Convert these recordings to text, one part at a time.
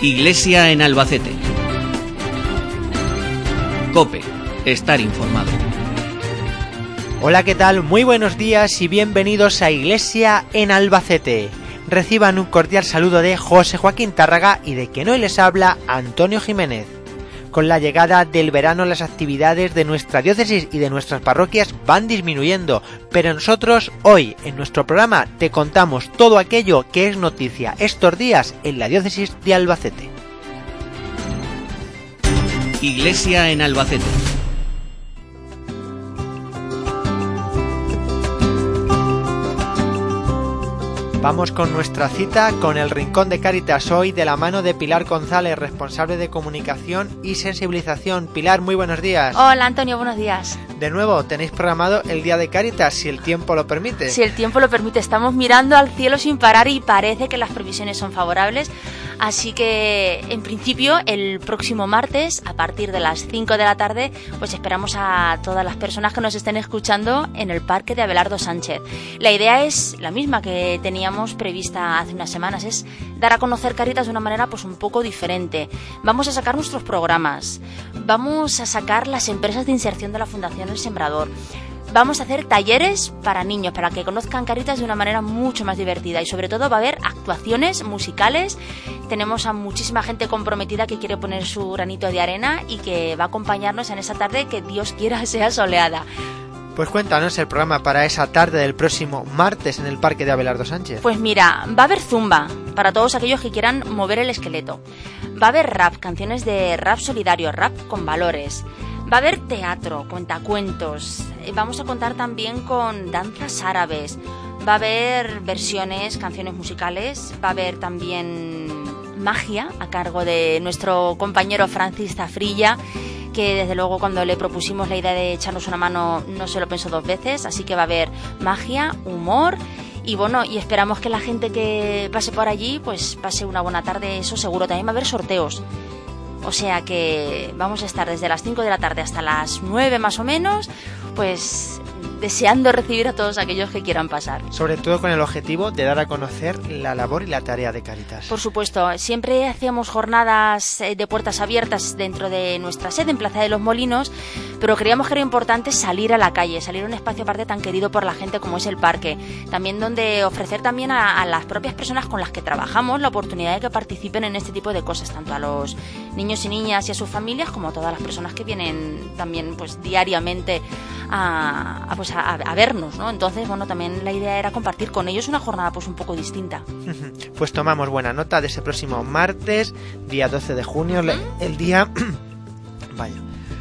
Iglesia en Albacete. COPE. Estar informado. Hola, ¿qué tal? Muy buenos días y bienvenidos a Iglesia en Albacete. Reciban un cordial saludo de José Joaquín Tárraga y de quien hoy les habla Antonio Jiménez. Con la llegada del verano las actividades de nuestra diócesis y de nuestras parroquias van disminuyendo, pero nosotros hoy en nuestro programa te contamos todo aquello que es noticia estos días en la diócesis de Albacete. Iglesia en Albacete. Vamos con nuestra cita con el Rincón de Cáritas hoy de la mano de Pilar González, responsable de comunicación y sensibilización. Pilar, muy buenos días. Hola Antonio, buenos días. De nuevo, tenéis programado el Día de Cáritas, si el tiempo lo permite. Si el tiempo lo permite, estamos mirando al cielo sin parar y parece que las previsiones son favorables. Así que, en principio, el próximo martes, a partir de las 5 de la tarde, pues esperamos a todas las personas que nos estén escuchando en el Parque de Abelardo Sánchez. La idea es la misma que teníamos prevista hace unas semanas, es dar a conocer Cáritas de una manera pues un poco diferente. Vamos a sacar nuestros programas, vamos a sacar las empresas de inserción de la Fundación El Sembrador. Vamos a hacer talleres para niños, para que conozcan Cáritas de una manera mucho más divertida y sobre todo va a haber actuaciones musicales. Tenemos a muchísima gente comprometida que quiere poner su granito de arena y que va a acompañarnos en esa tarde que Dios quiera sea soleada. Pues cuéntanos el programa para esa tarde del próximo martes en el Parque de Abelardo Sánchez. Pues mira, va a haber zumba para todos aquellos que quieran mover el esqueleto. Va a haber rap, canciones de rap solidario, rap con valores. Va a haber teatro, cuentacuentos, vamos a contar también con danzas árabes, va a haber versiones, canciones musicales, va a haber también magia a cargo de nuestro compañero Francis Zafrilla, que desde luego cuando le propusimos la idea de echarnos una mano no se lo pensó dos veces, así que va a haber magia, humor y bueno, y esperamos que la gente que pase por allí pues pase una buena tarde, eso seguro. También va a haber sorteos. O sea que vamos a estar desde las 5 de la tarde hasta las 9 más o menos, pues deseando recibir a todos aquellos que quieran pasar. Sobre todo con el objetivo de dar a conocer la labor y la tarea de Cáritas. Por supuesto, siempre hacíamos jornadas de puertas abiertas dentro de nuestra sede en Plaza de los Molinos, pero creíamos que era importante salir a la calle, salir a un espacio aparte tan querido por la gente como es el parque. También donde ofrecer también a las propias personas con las que trabajamos la oportunidad de que participen en este tipo de cosas, tanto a los niños y niñas y a sus familias como a todas las personas que vienen también pues diariamente a vernos, ¿no? Entonces, bueno, también la idea era compartir con ellos una jornada pues un poco distinta. Pues tomamos buena nota de ese próximo martes, día 12 de junio, el día... Vaya.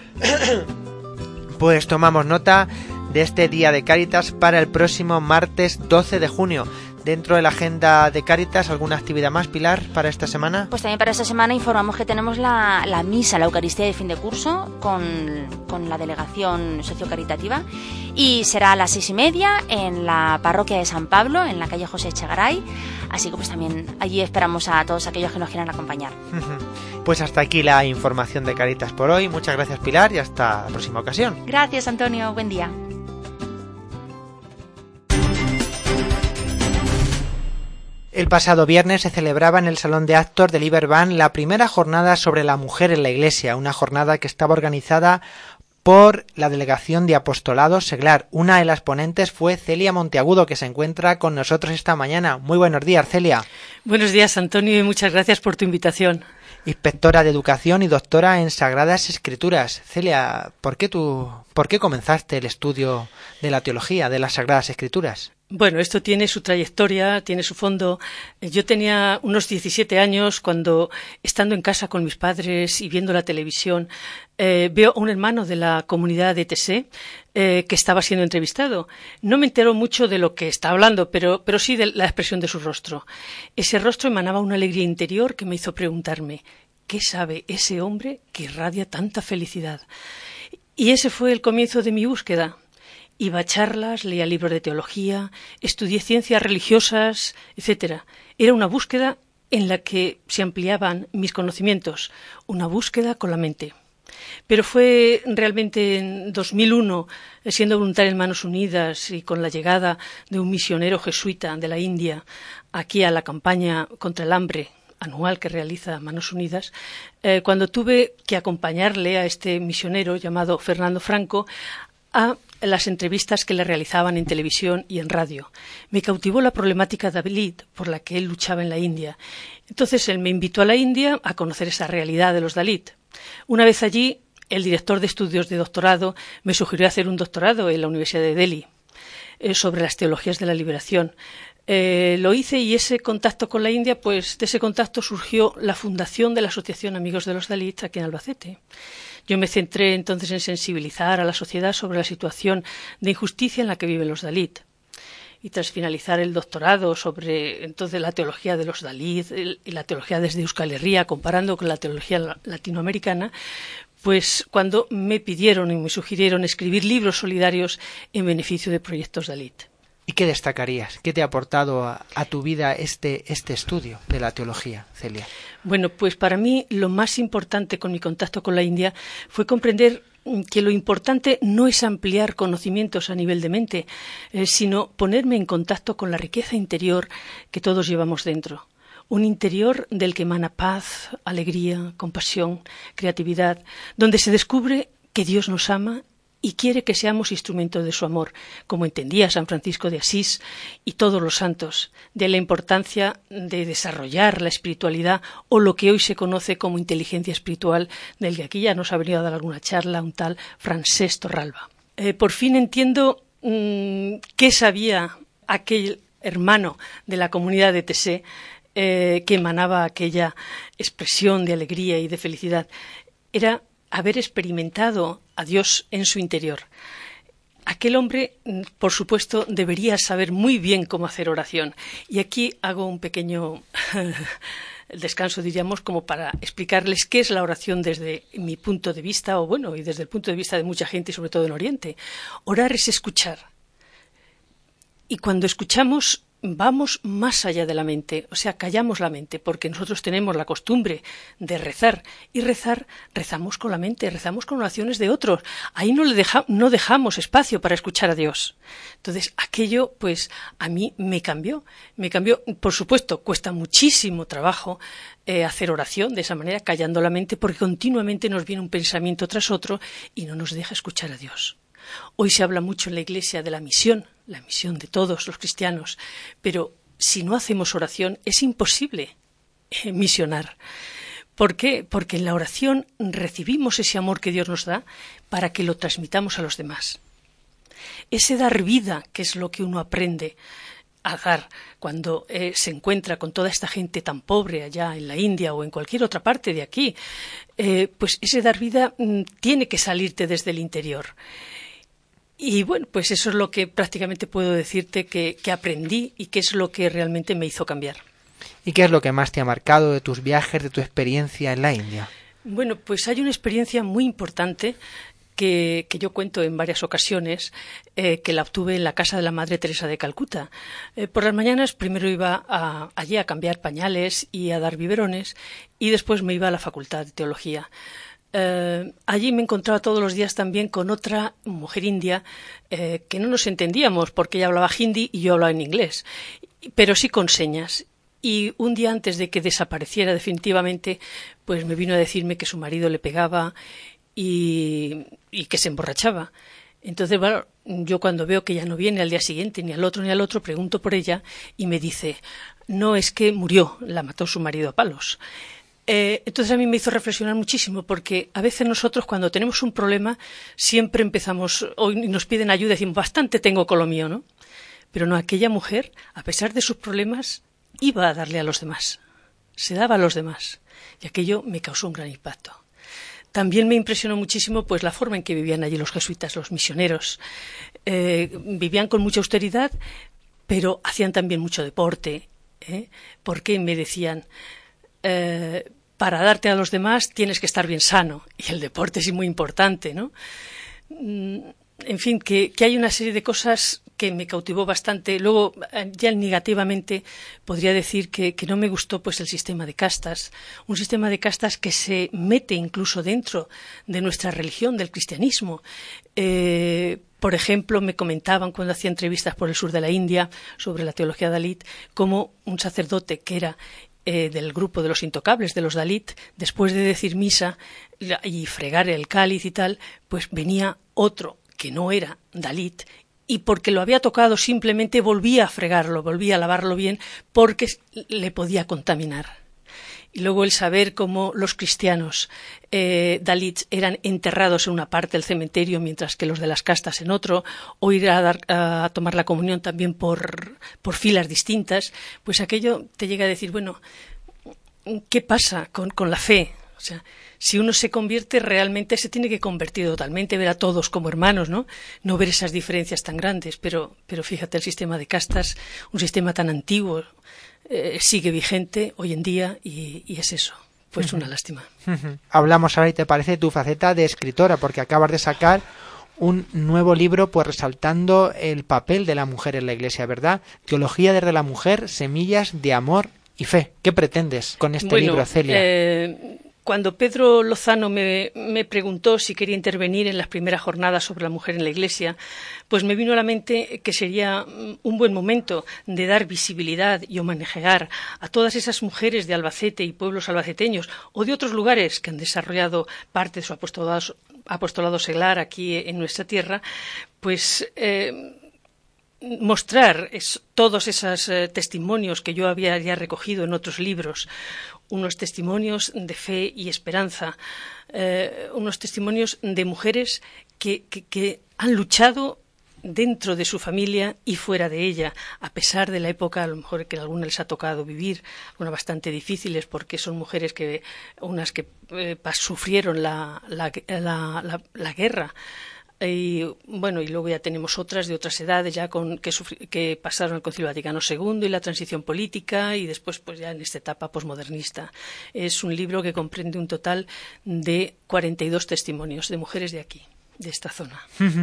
Pues tomamos nota de este Día de Cáritas para el próximo martes 12 de junio. Dentro de la agenda de Cáritas, ¿alguna actividad más, Pilar, para esta semana? Pues también para esta semana informamos que tenemos la misa, la Eucaristía de fin de curso con la delegación sociocaritativa y será a las 6:30 en la parroquia de San Pablo, en la calle José Echegaray, así que pues también allí esperamos a todos aquellos que nos quieran acompañar. Pues hasta aquí la información de Cáritas por hoy. Muchas gracias, Pilar, y hasta la próxima ocasión. Gracias, Antonio, buen día. El pasado viernes se celebraba en el Salón de Actos del Iberban la primera jornada sobre la mujer en la Iglesia, una jornada que estaba organizada por la Delegación de Apostolado Seglar. Una de las ponentes fue Celia Monteagudo, que se encuentra con nosotros esta mañana. Muy buenos días, Celia. Buenos días, Antonio, y muchas gracias por tu invitación. Inspectora de Educación y doctora en Sagradas Escrituras. Celia, ¿por qué comenzaste el estudio de la teología de las Sagradas Escrituras? Bueno, esto tiene su trayectoria, tiene su fondo. Yo tenía unos 17 años cuando, estando en casa con mis padres y viendo la televisión, veo a un hermano de la comunidad de ETC que estaba siendo entrevistado. No me entero mucho de lo que está hablando, pero sí de la expresión de su rostro. Ese rostro emanaba una alegría interior que me hizo preguntarme, ¿qué sabe ese hombre que irradia tanta felicidad? Y ese fue el comienzo de mi búsqueda. Iba a charlas, leía libros de teología, estudié ciencias religiosas, etc. Era una búsqueda en la que se ampliaban mis conocimientos, una búsqueda con la mente. Pero fue realmente en 2001, siendo voluntaria en Manos Unidas y con la llegada de un misionero jesuita de la India aquí a la campaña contra el hambre, anual que realiza Manos Unidas, cuando tuve que acompañarle a este misionero llamado Fernando Franco a las entrevistas que le realizaban en televisión y en radio. Me cautivó la problemática de Dalit por la que él luchaba en la India. Entonces él me invitó a la India a conocer esa realidad de los Dalit. Una vez allí, el director de estudios de doctorado me sugirió hacer un doctorado en la Universidad de Delhi sobre las teologías de la liberación. Lo hice y ese contacto con la India, pues de ese contacto surgió la fundación de la Asociación Amigos de los Dalit aquí en Albacete. Yo me centré entonces en sensibilizar a la sociedad sobre la situación de injusticia en la que viven los Dalit. Y tras finalizar el doctorado sobre entonces la teología de los Dalit y la teología desde Euskal Herria, comparando con la teología latinoamericana, pues cuando me pidieron y me sugirieron escribir libros solidarios en beneficio de proyectos Dalit. ¿Y qué destacarías? ¿Qué te ha aportado a tu vida este estudio de la teología, Celia? Bueno, pues para mí lo más importante con mi contacto con la India fue comprender que lo importante no es ampliar conocimientos a nivel de mente, sino ponerme en contacto con la riqueza interior que todos llevamos dentro. Un interior del que emana paz, alegría, compasión, creatividad, donde se descubre que Dios nos ama y quiere que seamos instrumentos de su amor, como entendía San Francisco de Asís y todos los santos, de la importancia de desarrollar la espiritualidad o lo que hoy se conoce como inteligencia espiritual, del que aquí ya nos ha venido a dar alguna charla un tal Francesc Torralba. Por fin entiendo qué sabía aquel hermano de la comunidad de Tessé que emanaba aquella expresión de alegría y de felicidad. Era haber experimentado a Dios en su interior. Aquel hombre, por supuesto, debería saber muy bien cómo hacer oración. Y aquí hago un pequeño descanso, diríamos, como para explicarles qué es la oración desde mi punto de vista, o bueno, y desde el punto de vista de mucha gente, y sobre todo en Oriente. Orar es escuchar. Y cuando escuchamos, vamos más allá de la mente, o sea, callamos la mente, porque nosotros tenemos la costumbre de rezar, y rezamos con la mente, rezamos con oraciones de otros. Ahí no dejamos espacio para escuchar a Dios. Entonces, aquello, pues, a mí me cambió. Por supuesto, cuesta muchísimo trabajo hacer oración de esa manera, callando la mente, porque continuamente nos viene un pensamiento tras otro y no nos deja escuchar a Dios. Hoy se habla mucho en la Iglesia de la misión de todos los cristianos, pero si no hacemos oración es imposible misionar. ¿Por qué? Porque en la oración recibimos ese amor que Dios nos da para que lo transmitamos a los demás. Ese dar vida, que es lo que uno aprende a dar cuando se encuentra con toda esta gente tan pobre allá en la India o en cualquier otra parte de aquí, pues ese dar vida tiene que salirte desde el interior. Y bueno, pues eso es lo que prácticamente puedo decirte que aprendí y que es lo que realmente me hizo cambiar. ¿Y qué es lo que más te ha marcado de tus viajes, de tu experiencia en la India? Bueno, pues hay una experiencia muy importante que yo cuento en varias ocasiones, que la obtuve en la casa de la Madre Teresa de Calcuta. Por las mañanas primero iba allí a cambiar pañales y a dar biberones y después me iba a la Facultad de Teología. Allí me encontraba todos los días también con otra mujer india que no nos entendíamos porque ella hablaba hindi y yo hablaba en inglés, pero sí con señas. Y un día antes de que desapareciera definitivamente, pues me vino a decirme que su marido le pegaba y que se emborrachaba. Entonces, bueno, yo cuando veo que ella no viene al día siguiente, ni al otro, pregunto por ella y me dice, no, es que murió, la mató su marido a palos. Entonces a mí me hizo reflexionar muchísimo porque a veces nosotros cuando tenemos un problema siempre empezamos, o nos piden ayuda y decimos, bastante tengo con lo mío, ¿no? Pero no, aquella mujer, a pesar de sus problemas, iba a darle a los demás, se daba a los demás y aquello me causó un gran impacto. También me impresionó muchísimo pues la forma en que vivían allí los jesuitas, los misioneros. Vivían con mucha austeridad, pero hacían también mucho deporte, porque me decían, para darte a los demás tienes que estar bien sano y el deporte es muy importante, ¿no? En fin, que hay una serie de cosas que me cautivó bastante. Luego, ya negativamente, podría decir que no me gustó pues el sistema de castas, un sistema de castas que se mete incluso dentro de nuestra religión, del cristianismo. Por ejemplo, me comentaban cuando hacía entrevistas por el sur de la India sobre la teología Dalit, como un sacerdote que era del grupo de los intocables, de los Dalit, después de decir misa y fregar el cáliz y tal, pues venía otro que no era Dalit, y porque lo había tocado simplemente volvía a fregarlo, volvía a lavarlo bien, porque le podía contaminar. Y luego el saber cómo los cristianos Dalits eran enterrados en una parte del cementerio, mientras que los de las castas en otro, o ir a tomar la comunión también por filas distintas, pues aquello te llega a decir, bueno, ¿qué pasa con la fe? O sea, si uno se convierte, realmente se tiene que convertir totalmente, ver a todos como hermanos, ¿no? No ver esas diferencias tan grandes, pero fíjate, el sistema de castas, un sistema tan antiguo, sigue vigente hoy en día y es eso, pues una lástima. Hablamos ahora, y te parece, de tu faceta de escritora, porque acabas de sacar un nuevo libro, pues resaltando el papel de la mujer en la Iglesia, ¿verdad? Teología desde la mujer, semillas de amor y fe. ¿Qué pretendes con este libro, Celia? Cuando Pedro Lozano me preguntó si quería intervenir en las primeras jornadas sobre la mujer en la Iglesia, pues me vino a la mente que sería un buen momento de dar visibilidad y homenajear a todas esas mujeres de Albacete y pueblos albaceteños o de otros lugares que han desarrollado parte de su apostolado seglar aquí en nuestra tierra, pues mostrar todos esos testimonios que yo había ya recogido en otros libros, unos testimonios de fe y esperanza, unos testimonios de mujeres que han luchado dentro de su familia y fuera de ella, a pesar de la época, a lo mejor que a algunas les ha tocado vivir, unas bastante difíciles, porque son mujeres unas que sufrieron la guerra. Y bueno, y luego ya tenemos otras de otras edades ya que pasaron el Concilio Vaticano II y la transición política, y después pues ya en esta etapa posmodernista. Es un libro que comprende un total de 42 testimonios de mujeres de aquí, de esta zona.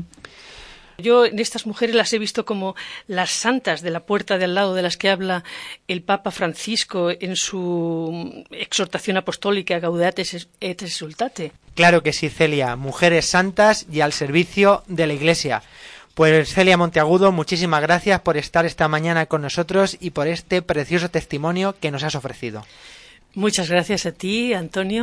Yo en estas mujeres las he visto como las santas de la puerta de al lado, de las que habla el Papa Francisco en su exhortación apostólica Gaudete et Exsultate. Claro que sí, Celia, mujeres santas y al servicio de la Iglesia. Pues Celia Monteagudo, muchísimas gracias por estar esta mañana con nosotros y por este precioso testimonio que nos has ofrecido. Muchas gracias a ti, Antonio.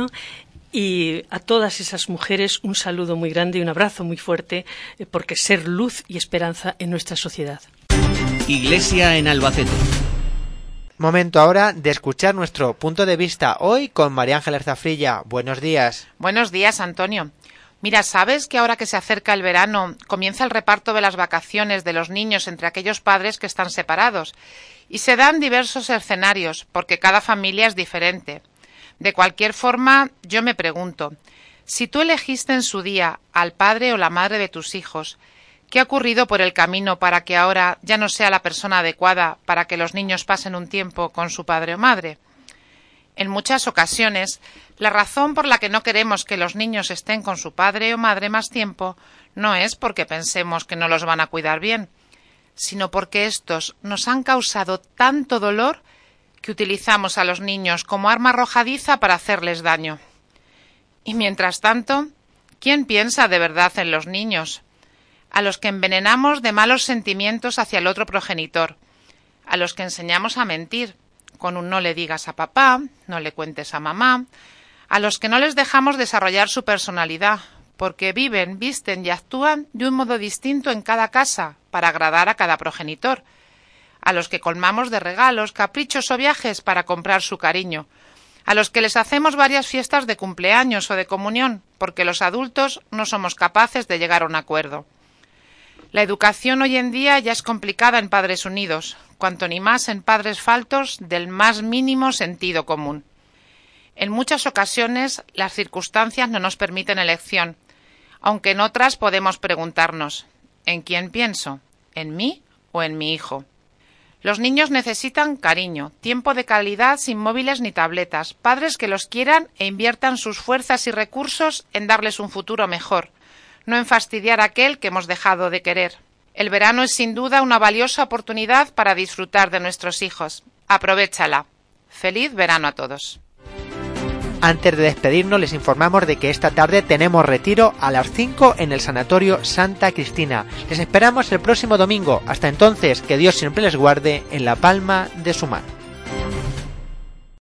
Y a todas esas mujeres un saludo muy grande y un abrazo muy fuerte, porque ser luz y esperanza en nuestra sociedad. Iglesia en Albacete. Momento ahora de escuchar nuestro punto de vista hoy con María Ángeles Zafrilla. Buenos días. Buenos días, Antonio. Mira, ¿sabes que ahora que se acerca el verano comienza el reparto de las vacaciones de los niños entre aquellos padres que están separados? Y se dan diversos escenarios, porque cada familia es diferente. De cualquier forma, yo me pregunto, si tú elegiste en su día al padre o la madre de tus hijos, ¿qué ha ocurrido por el camino para que ahora ya no sea la persona adecuada para que los niños pasen un tiempo con su padre o madre? En muchas ocasiones, la razón por la que no queremos que los niños estén con su padre o madre más tiempo no es porque pensemos que no los van a cuidar bien, sino porque estos nos han causado tanto dolor que utilizamos a los niños como arma arrojadiza para hacerles daño. Y mientras tanto, ¿quién piensa de verdad en los niños? A los que envenenamos de malos sentimientos hacia el otro progenitor, a los que enseñamos a mentir, con un no le digas a papá, no le cuentes a mamá, a los que no les dejamos desarrollar su personalidad, porque viven, visten y actúan de un modo distinto en cada casa para agradar a cada progenitor, a los que colmamos de regalos, caprichos o viajes para comprar su cariño, a los que les hacemos varias fiestas de cumpleaños o de comunión, porque los adultos no somos capaces de llegar a un acuerdo. La educación hoy en día ya es complicada en padres unidos, cuanto ni más en padres faltos del más mínimo sentido común. En muchas ocasiones las circunstancias no nos permiten elección, aunque en otras podemos preguntarnos, ¿en quién pienso? ¿En mí o en mi hijo? Los niños necesitan cariño, tiempo de calidad sin móviles ni tabletas, padres que los quieran e inviertan sus fuerzas y recursos en darles un futuro mejor, no en fastidiar a aquel que hemos dejado de querer. El verano es sin duda una valiosa oportunidad para disfrutar de nuestros hijos. Aprovéchala. Feliz verano a todos. Antes de despedirnos, les informamos de que esta tarde tenemos retiro a las 5 en el Sanatorio Santa Cristina. Les esperamos el próximo domingo. Hasta entonces, que Dios siempre les guarde en la palma de su mano.